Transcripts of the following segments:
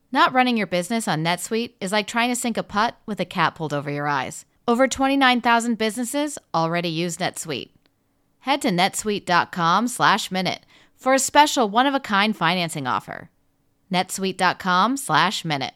Not running your business on NetSuite is like trying to sink a putt with a cat pulled over your eyes. Over 29,000 businesses already use NetSuite. Head to netsuite.com/minute for a special one-of-a-kind financing offer. netsuite.com/minute.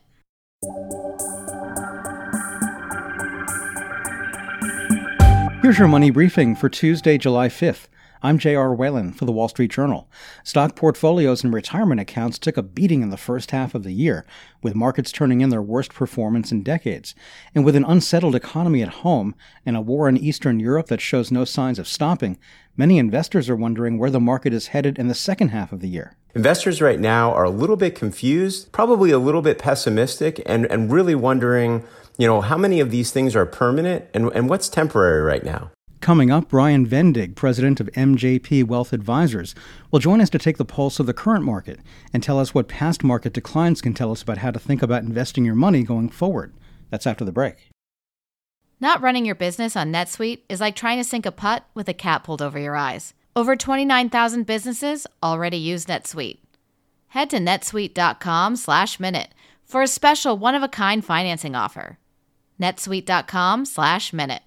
Here's your money briefing for Tuesday, July 5th. I'm J.R. Whalen for the Wall Street Journal. Stock portfolios and retirement accounts took a beating in the first half of the year, with markets turning in their worst performance in decades. And with an unsettled economy at home and a war in Eastern Europe that shows no signs of stopping, many investors are wondering where the market is headed in the second half of the year. Investors right now are a little bit confused, probably a little bit pessimistic, and really wondering, how many of these things are permanent and what's temporary right now. Coming up, Brian Vendig, president of MJP Wealth Advisors, will join us to take the pulse of the current market and tell us what past market declines can tell us about how to think about investing your money going forward. That's after the break. Not running your business on NetSuite is like trying to sink a putt with a cat pulled over your eyes. Over 29,000 businesses already use NetSuite. Head to netsuite.com/minute for a special one-of-a-kind financing offer. netsuite.com/minute.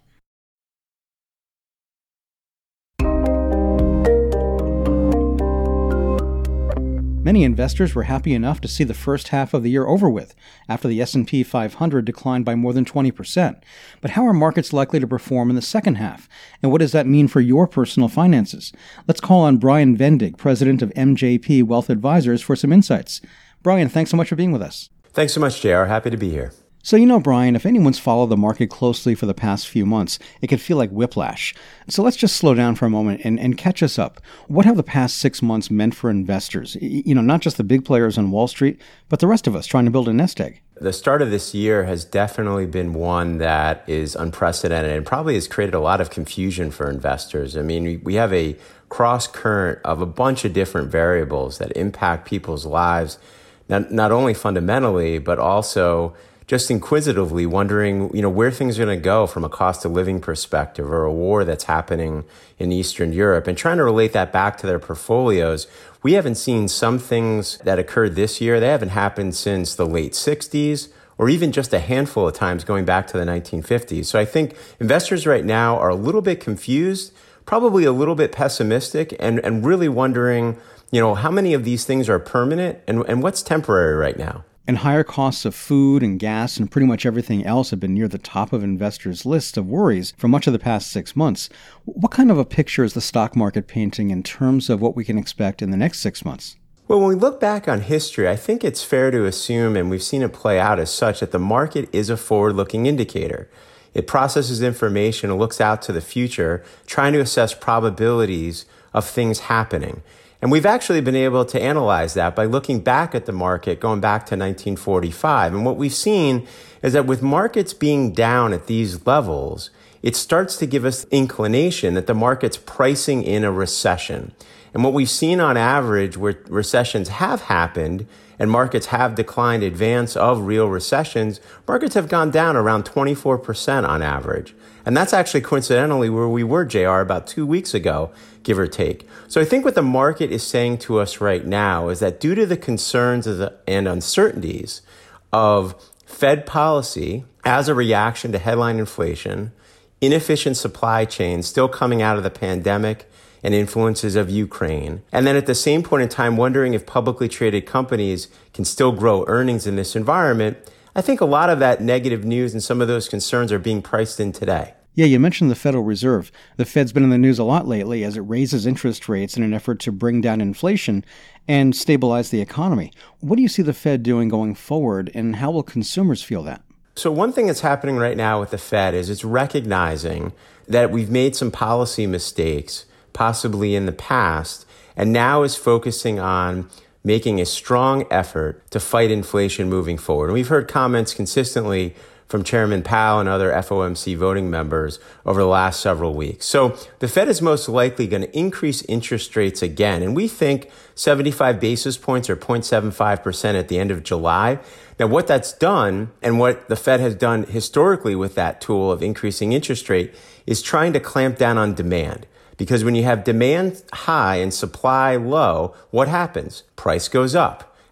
Many investors were happy enough to see the first half of the year over with, after the S&P 500 declined by more than 20%. But how are markets likely to perform in the second half? And what does that mean for your personal finances? Let's call on Brian Vendig, president of MJP Wealth Advisors, for some insights. Brian, thanks so much for being with us. Thanks so much, JR. Happy to be here. So, Brian, if anyone's followed the market closely for the past few months, it can feel like whiplash. So let's just slow down for a moment and catch us up. What have the past 6 months meant for investors? Not just the big players on Wall Street, but the rest of us trying to build a nest egg. The start of this year has definitely been one that is unprecedented and probably has created a lot of confusion for investors. I mean, we have a cross current of a bunch of different variables that impact people's lives, not only fundamentally, but also just inquisitively wondering, where things are going to go from a cost of living perspective, or a war that's happening in Eastern Europe, and trying to relate that back to their portfolios. We haven't seen some things that occurred this year. They haven't happened since the late 60s, or even just a handful of times going back to the 1950s. So I think investors right now are a little bit confused, probably a little bit pessimistic, and really wondering, how many of these things are permanent and what's temporary right now. And higher costs of food and gas and pretty much everything else have been near the top of investors' lists of worries for much of the past 6 months. What kind of a picture is the stock market painting in terms of what we can expect in the next 6 months? Well, when we look back on history, I think it's fair to assume, and we've seen it play out as such, that the market is a forward-looking indicator. It processes information and looks out to the future, trying to assess probabilities of things happening. And we've actually been able to analyze that by looking back at the market, going back to 1945. And what we've seen is that with markets being down at these levels, it starts to give us inclination that the market's pricing in a recession. And what we've seen on average where recessions have happened and markets have declined in advance of real recessions, markets have gone down around 24% on average. And that's actually coincidentally where we were, JR, about 2 weeks ago, give or take. So I think what the market is saying to us right now is that due to the concerns and uncertainties of Fed policy as a reaction to headline inflation, inefficient supply chains still coming out of the pandemic and influences of Ukraine, and then at the same point in time wondering if publicly traded companies can still grow earnings in this environment, I think a lot of that negative news and some of those concerns are being priced in today. Yeah, you mentioned the Federal Reserve. The Fed's been in the news a lot lately as it raises interest rates in an effort to bring down inflation and stabilize the economy. What do you see the Fed doing going forward, and how will consumers feel that? So one thing that's happening right now with the Fed is it's recognizing that we've made some policy mistakes, possibly in the past, and now is focusing on making a strong effort to fight inflation moving forward. And we've heard comments consistently from Chairman Powell and other FOMC voting members over the last several weeks. So the Fed is most likely going to increase interest rates again. And we think 75 basis points or 0.75% at the end of July. Now, what that's done and what the Fed has done historically with that tool of increasing interest rate is trying to clamp down on demand. Because when you have demand high and supply low, what happens? Price goes up.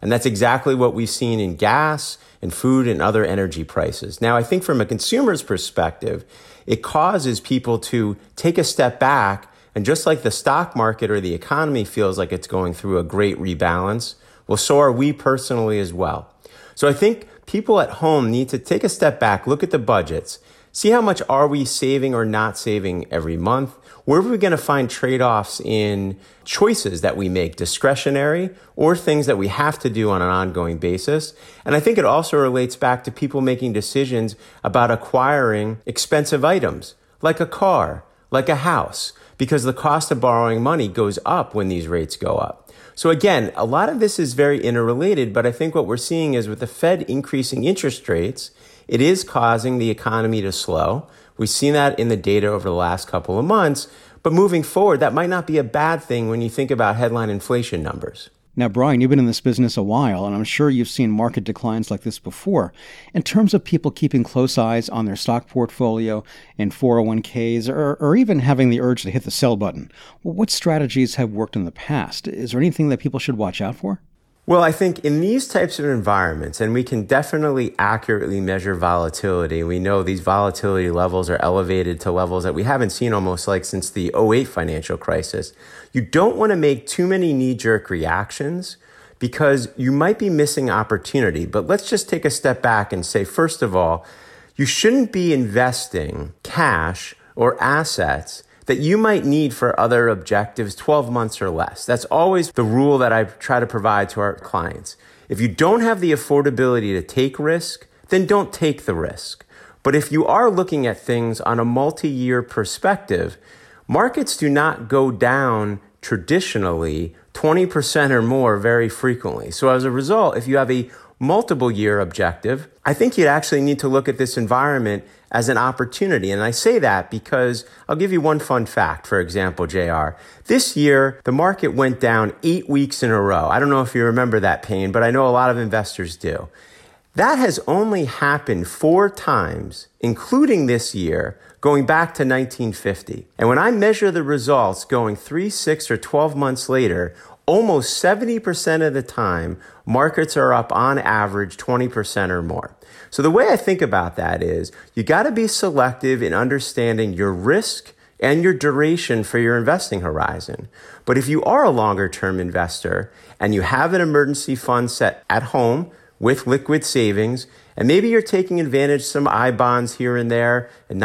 And that's exactly what we've seen in gas and food and other energy prices. Now, I think from a consumer's perspective, it causes people to take a step back. And just like the stock market or the economy feels like it's going through a great rebalance, well, so are we personally as well. So I think people at home need to take a step back, look at the budgets, see how much are we saving or not saving every month. Where are we going to find trade-offs in choices that we make, discretionary or things that we have to do on an ongoing basis? And I think it also relates back to people making decisions about acquiring expensive items like a car, like a house, because the cost of borrowing money goes up when these rates go up. So again, a lot of this is very interrelated, but I think what we're seeing is with the Fed increasing interest rates, it is causing the economy to slow. We've seen that in the data over the last couple of months, but moving forward, that might not be a bad thing when you think about headline inflation numbers. Now, Brian, you've been in this business a while, and I'm sure you've seen market declines like this before. In terms of people keeping close eyes on their stock portfolio and 401ks, or even having the urge to hit the sell button, what strategies have worked in the past? Is there anything that people should watch out for? Well, I think in these types of environments, and we can definitely accurately measure volatility. We know these volatility levels are elevated to levels that we haven't seen almost like since the 2008 financial crisis. You don't want to make too many knee-jerk reactions because you might be missing opportunity. But let's just take a step back and say, first of all, you shouldn't be investing cash or assets that you might need for other objectives 12 months or less. That's always the rule that I try to provide to our clients. If you don't have the affordability to take risk, then don't take the risk. But if you are looking at things on a multi-year perspective, markets do not go down traditionally 20% or more very frequently. So as a result, if you have a multiple year objective, I think you'd actually need to look at this environment as an opportunity. And I say that because I'll give you one fun fact, for example, JR. This year, the market went down 8 weeks in a row. I don't know if you remember that pain, but I know a lot of investors do. That has only happened 4 times, including this year, going back to 1950. And when I measure the results going 3, 6, or 12 months later, almost 70% of the time, markets are up on average 20% or more. So the way I think about that is you got to be selective in understanding your risk and your duration for your investing horizon. But if you are a longer term investor and you have an emergency fund set at home with liquid savings, and maybe you're taking advantage of some I bonds here and there at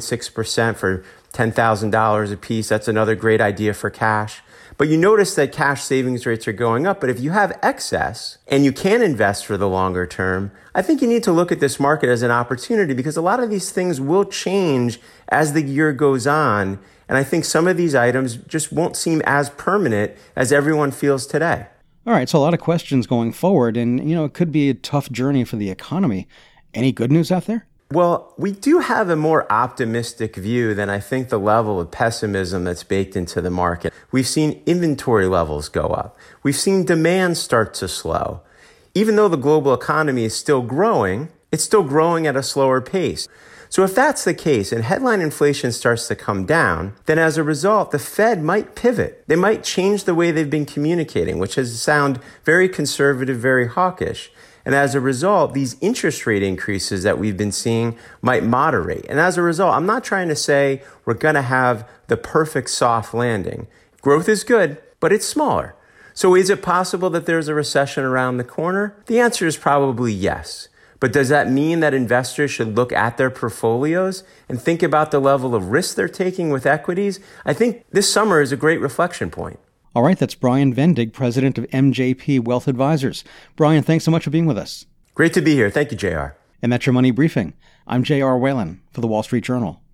9.6% for $10,000 a piece, that's another great idea for cash. But you notice that cash savings rates are going up. But if you have excess and you can invest for the longer term, I think you need to look at this market as an opportunity because a lot of these things will change as the year goes on. And I think some of these items just won't seem as permanent as everyone feels today. All right, so a lot of questions going forward, and, it could be a tough journey for the economy. Any good news out there? Well, we do have a more optimistic view than I think the level of pessimism that's baked into the market. We've seen inventory levels go up. We've seen demand start to slow. Even though the global economy is still growing, it's still growing at a slower pace. So if that's the case and headline inflation starts to come down, then as a result, the Fed might pivot. They might change the way they've been communicating, which has sounded very conservative, very hawkish. And as a result, these interest rate increases that we've been seeing might moderate. And as a result, I'm not trying to say we're going to have the perfect soft landing. Growth is good, but it's smaller. So is it possible that there's a recession around the corner? The answer is probably yes. But does that mean that investors should look at their portfolios and think about the level of risk they're taking with equities? I think this summer is a great reflection point. All right, that's Brian Vendig, president of MJP Wealth Advisors. Brian, thanks so much for being with us. Great to be here. Thank you, JR. And that's your Money Briefing. I'm JR Whalen for The Wall Street Journal.